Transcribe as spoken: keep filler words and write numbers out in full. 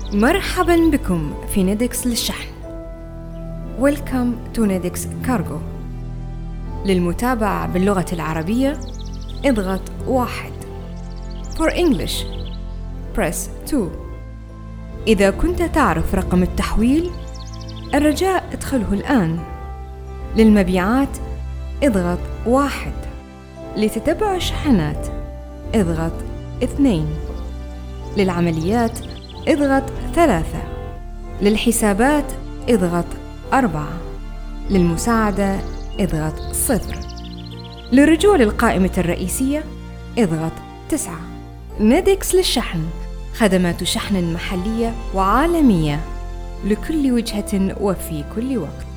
مرحبا بكم في نيدكس للشحن. Welcome to نيدكس كارغو. للمتابعة باللغة العربية اضغط واحد. For English press two. إذا كنت تعرف رقم التحويل الرجاء ادخله الآن. للمبيعات اضغط واحد. لتتبع الشحنات اضغط اثنين. للعمليات اضغط ثلاثة. للحسابات اضغط أربعة. للمساعدة اضغط صفر. للرجوع للقائمة الرئيسية اضغط تسعة. نيدكس للشحن، خدمات شحن محلية وعالمية لكل وجهة وفي كل وقت.